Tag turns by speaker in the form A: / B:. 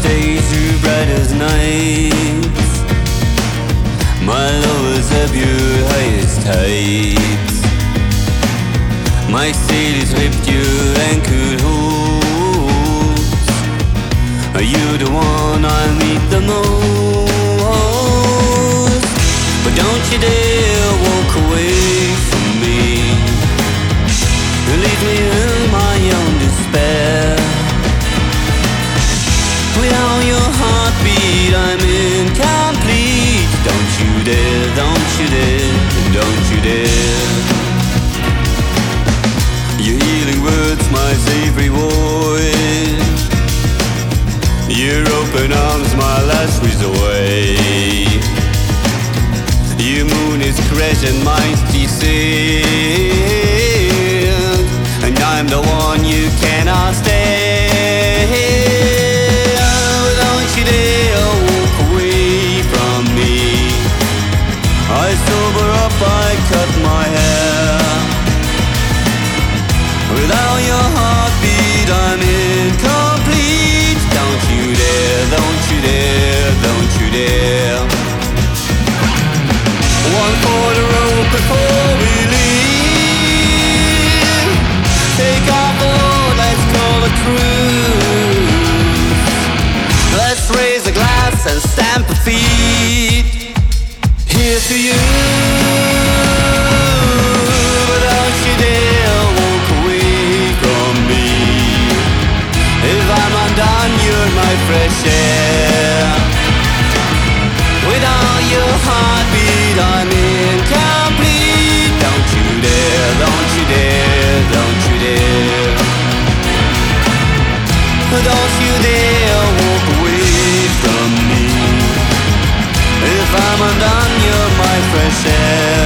A: days through bright as nights. My love is of your highest heights. My sailors ripped your anchor hose. Are you the one I need the most? But don't you dare walk away from me and leave me in my own despair. Without your heartbeat I'm incomplete. Don't you dare, don't you dare, don't you dare. Your healing words, my safe reward. Your open arms, my last resort. Your moon is crashing, mine's descent, and I'm the one you cannot stand. Don't you dare walk away from me. I sober up, I cut my hair. Without your heartbeat I'm incomplete. Don't you dare, don't you dare, don't you dare. One for the road before we leave. Take off the load, let's call a truce. Let's raise a glass and stamp a feet. Here's to you. But don't you dare walk away from me. If I'm undone, you're my fresh air. Without your heartbeat I'm incomplete. Don't you dare, don't you dare, don't you dare. Don't you dare walk away from me. If I'm undone, you're my fresh air.